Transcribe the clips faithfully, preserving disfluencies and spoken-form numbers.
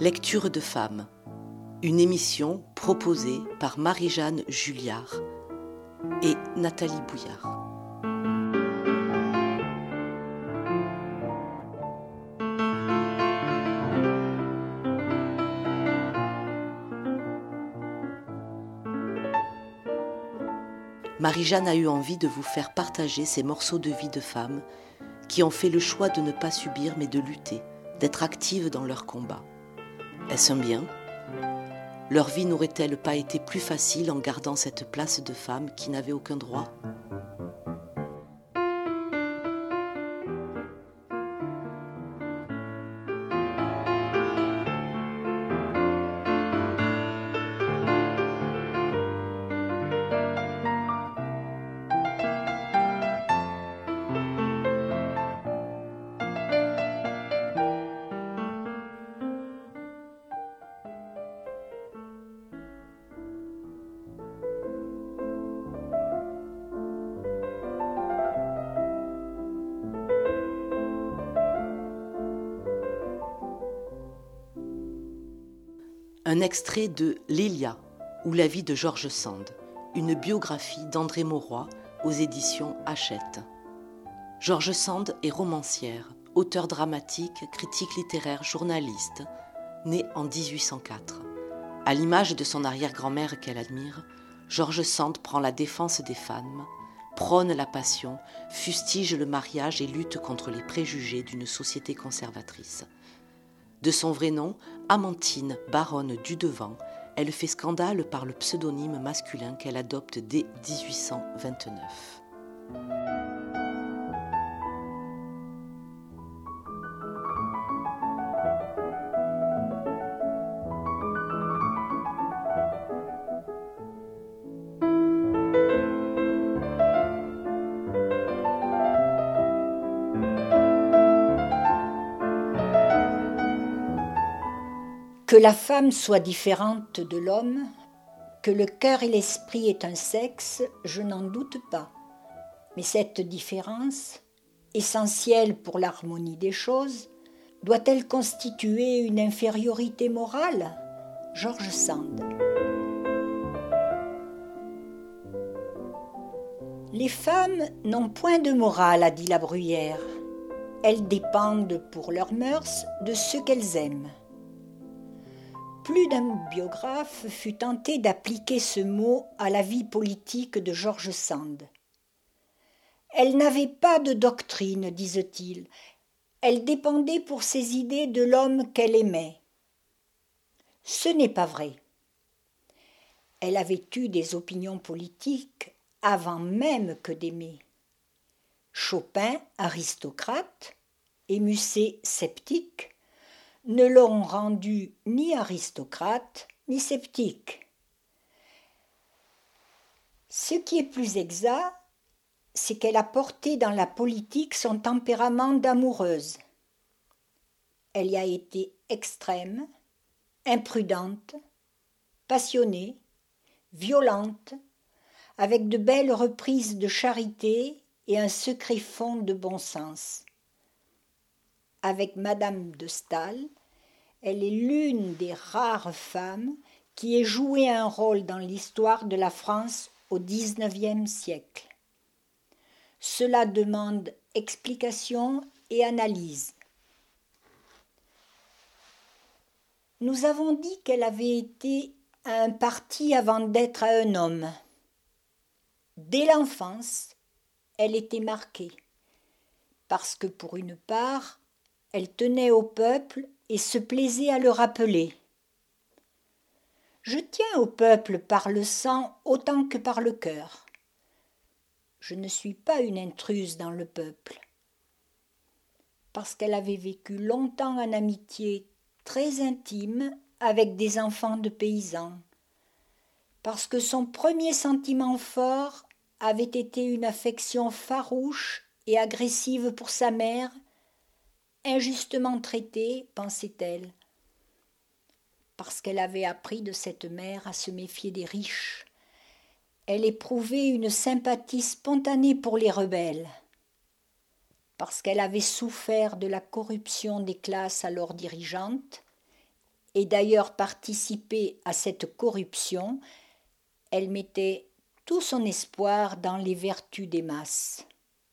Lecture de femmes, une émission proposée par Marie-Jeanne Julliard et Nathalie Bouillard. Marie-Jeanne a eu envie de vous faire partager ces morceaux de vie de femmes qui ont fait le choix de ne pas subir mais de lutter, d'être actives dans leur combat. Est-ce un bien ? Leur vie n'aurait-elle pas été plus facile en gardant cette place de femmes qui n'avaient aucun droit ? Un extrait de Lélia ou la vie de George Sand, une biographie d'André Mauroy aux éditions Hachette. George Sand est romancière, auteure dramatique, critique littéraire, journaliste, née en dix-huit cent quatre. À l'image de son arrière-grand-mère qu'elle admire, George Sand prend la défense des femmes, prône la passion, fustige le mariage et lutte contre les préjugés d'une société conservatrice. De son vrai nom, Amantine, baronne Dudevant, elle fait scandale par le pseudonyme masculin qu'elle adopte dès dix-huit cent vingt-neuf. Que la femme soit différente de l'homme, que le cœur et l'esprit aient un sexe, je n'en doute pas. Mais cette différence, essentielle pour l'harmonie des choses, doit-elle constituer une infériorité morale ? George Sand. Les femmes n'ont point de morale, a dit la Bruyère. Elles dépendent pour leurs mœurs de ce qu'elles aiment. Plus d'un biographe fut tenté d'appliquer ce mot à la vie politique de George Sand. Elle n'avait pas de doctrine, disent-ils. Elle dépendait pour ses idées de l'homme qu'elle aimait. Ce n'est pas vrai. Elle avait eu des opinions politiques avant même que d'aimer. Chopin, aristocrate, et Musset, sceptique, ne l'ont rendue ni aristocrate ni sceptique. Ce qui est plus exact, c'est qu'elle a porté dans la politique son tempérament d'amoureuse. Elle y a été extrême, imprudente, passionnée, violente, avec de belles reprises de charité et un secret fond de bon sens. Avec Madame de Staël, elle est l'une des rares femmes qui ait joué un rôle dans l'histoire de la France au dix-neuvième siècle. Cela demande explication et analyse. Nous avons dit qu'elle avait été à un parti avant d'être à un homme. Dès l'enfance, elle était marquée, parce que pour une part, elle tenait au peuple et se plaisait à le rappeler. Je tiens au peuple par le sang autant que par le cœur. Je ne suis pas une intruse dans le peuple. Parce qu'elle avait vécu longtemps en amitié très intime avec des enfants de paysans. Parce que son premier sentiment fort avait été une affection farouche et agressive pour sa mère, injustement traitée, pensait-elle, parce qu'elle avait appris de cette mère à se méfier des riches. Elle éprouvait une sympathie spontanée pour les rebelles, parce qu'elle avait souffert de la corruption des classes alors dirigeantes et d'ailleurs participé à cette corruption, elle mettait tout son espoir dans les vertus des masses.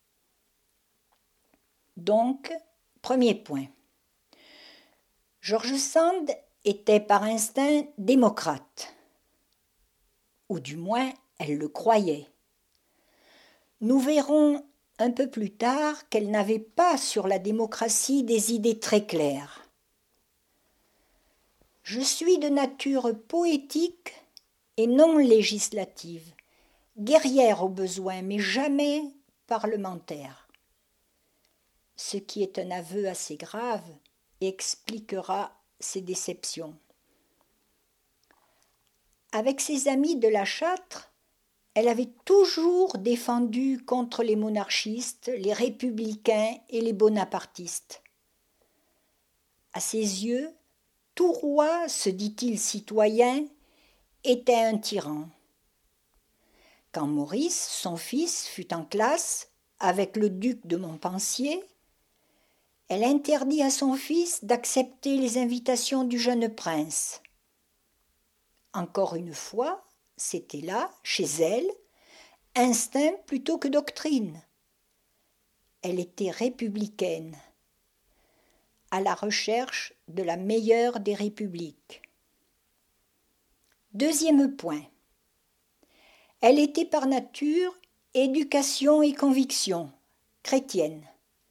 Donc, premier point. George Sand était par instinct démocrate, ou du moins elle le croyait. Nous verrons un peu plus tard qu'elle n'avait pas sur la démocratie des idées très claires. Je suis de nature poétique et non législative, guerrière au besoin, mais jamais parlementaire. Ce qui est un aveu assez grave et expliquera ses déceptions. Avec ses amis de la Châtre, elle avait toujours défendu contre les monarchistes, les républicains et les bonapartistes. À ses yeux, tout roi, se dit-il citoyen, était un tyran. Quand Maurice, son fils, fut en classe avec le duc de Montpensier, elle interdit à son fils d'accepter les invitations du jeune prince. Encore une fois, c'était là, chez elle, instinct plutôt que doctrine. Elle était républicaine, à la recherche de la meilleure des républiques. Deuxième point. Elle était par nature éducation et conviction, chrétienne.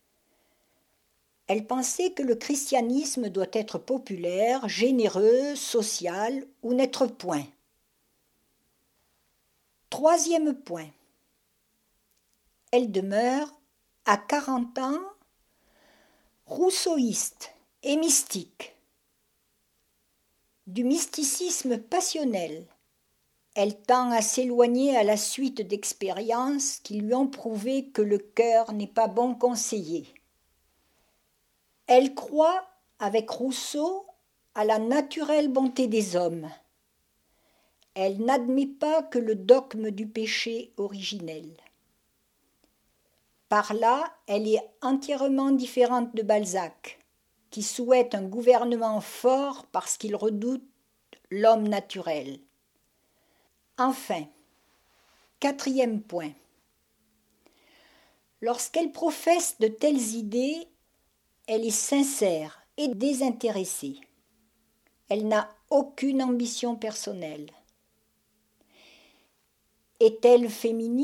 Elle pensait que le christianisme doit être populaire, généreux, social ou n'être point. Troisième point. Elle demeure, à quarante ans, rousseauiste et mystique. Du mysticisme passionnel, elle tend à s'éloigner à la suite d'expériences qui lui ont prouvé que le cœur n'est pas bon conseiller. Elle croit, avec Rousseau, à la naturelle bonté des hommes. Elle n'admet pas que le dogme du péché originel. Par là, elle est entièrement différente de Balzac, qui souhaite un gouvernement fort parce qu'il redoute l'homme naturel. Enfin, quatrième point. Lorsqu'elle professe de telles idées, elle est sincère et désintéressée. Elle n'a aucune ambition personnelle. Est-elle féministe ?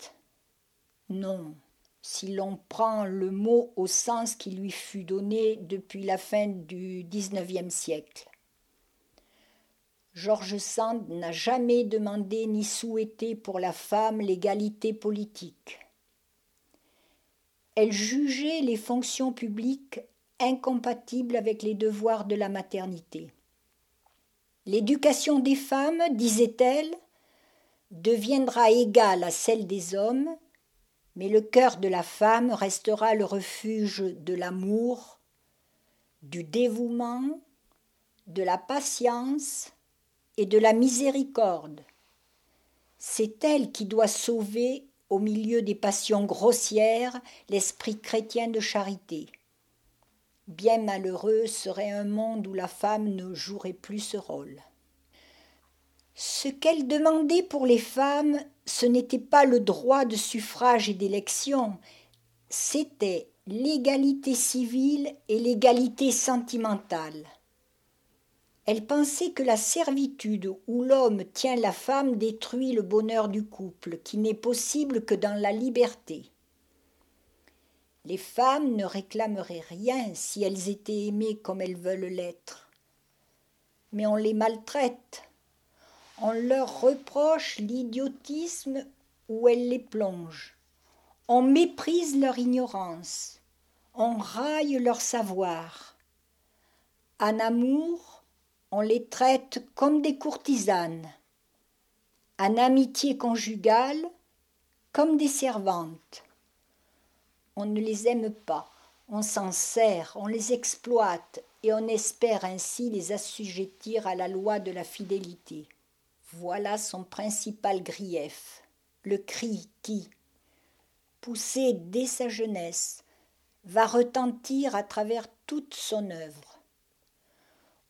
Non, si l'on prend le mot au sens qui lui fut donné depuis la fin du dix-neuvième siècle. George Sand n'a jamais demandé ni souhaité pour la femme l'égalité politique. Elle jugeait les fonctions publiques incompatibles avec les devoirs de la maternité. L'éducation des femmes, disait-elle, deviendra égale à celle des hommes, mais le cœur de la femme restera le refuge de l'amour, du dévouement, de la patience et de la miséricorde. C'est elle qui doit sauver, au milieu des passions grossières, l'esprit chrétien de charité. Bien malheureux serait un monde où la femme ne jouerait plus ce rôle. Ce qu'elle demandait pour les femmes, ce n'était pas le droit de suffrage et d'élection, c'était l'égalité civile et l'égalité sentimentale. Elle pensait que la servitude où l'homme tient la femme détruit le bonheur du couple, qui n'est possible que dans la liberté. Les femmes ne réclameraient rien si elles étaient aimées comme elles veulent l'être. Mais on les maltraite. On leur reproche l'idiotisme où elles les plongent. On méprise leur ignorance. On raille leur savoir. En amour, on les traite comme des courtisanes. En amitié conjugale, comme des servantes. On ne les aime pas, on s'en sert, on les exploite et on espère ainsi les assujettir à la loi de la fidélité. Voilà son principal grief, le cri qui, poussé dès sa jeunesse, va retentir à travers toute son œuvre.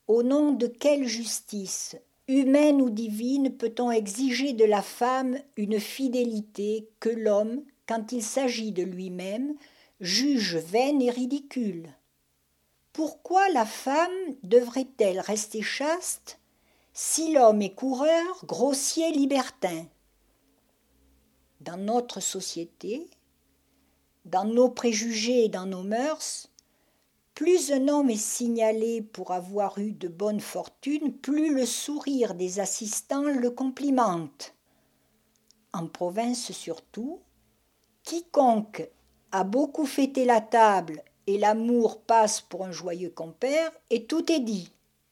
Au nom de quelle justice, humaine ou divine, peut-on exiger de la femme une fidélité que l'homme, quand il s'agit de lui-même, juge vaine et ridicule? Pourquoi la femme devrait-elle rester chaste si l'homme est coureur, grossier, libertin? Dans notre société, dans nos préjugés et dans nos mœurs, plus un homme est signalé pour avoir eu de bonnes fortunes, plus le sourire des assistants le complimente. En province surtout, quiconque a beaucoup fêté la table et l'amour passe pour un joyeux compère, et tout est dit.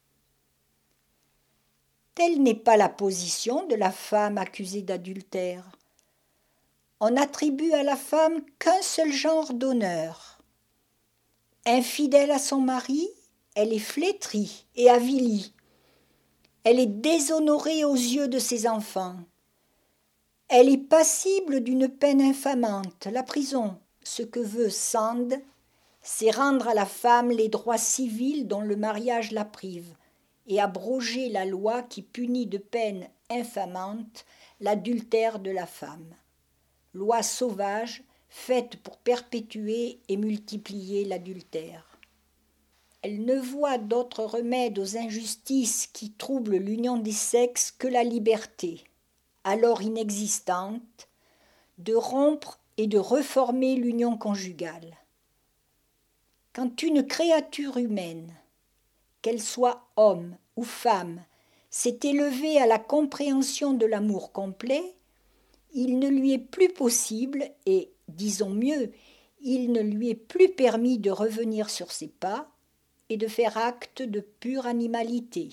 Telle n'est pas la position de la femme accusée d'adultère. On n'attribue à la femme qu'un seul genre d'honneur. Infidèle à son mari, elle est flétrie et avilie. Elle est déshonorée aux yeux de ses enfants. Elle est passible d'une peine infamante, la prison. Ce que veut Sand, c'est rendre à la femme les droits civils dont le mariage la prive et abroger la loi qui punit de peine infamante l'adultère de la femme. Loi sauvage faite pour perpétuer et multiplier l'adultère. Elle ne voit d'autre remède aux injustices qui troublent l'union des sexes que la liberté, alors inexistante, de rompre et de reformer l'union conjugale. Quand une créature humaine, qu'elle soit homme ou femme, s'est élevée à la compréhension de l'amour complet, il ne lui est plus possible et, disons mieux, il ne lui est plus permis de revenir sur ses pas et de faire acte de pure animalité.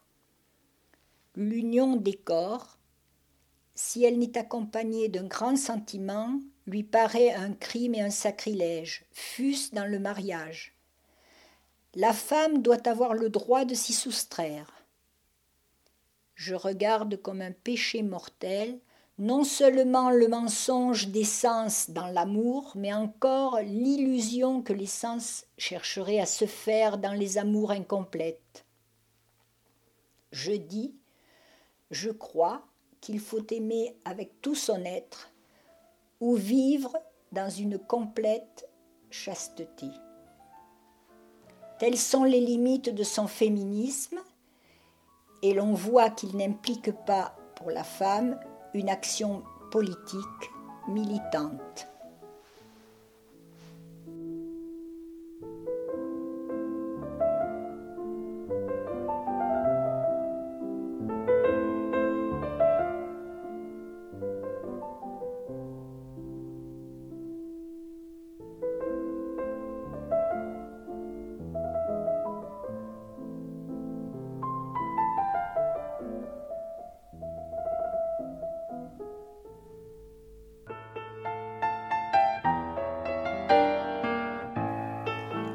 L'union des corps, si elle n'est accompagnée d'un grand sentiment, lui paraît un crime et un sacrilège, fût-ce dans le mariage. La femme doit avoir le droit de s'y soustraire. Je regarde comme un péché mortel non seulement le mensonge des sens dans l'amour, mais encore l'illusion que les sens chercheraient à se faire dans les amours incomplètes. Je dis, je crois qu'il faut aimer avec tout son être ou vivre dans une complète chasteté. Telles sont les limites de son féminisme, et l'on voit qu'il n'implique pas pour la femme une action politique militante.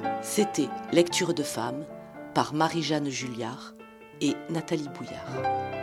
C'était Lecture de femmes par Marie-Jeanne Julliard et Nathalie Bouillard.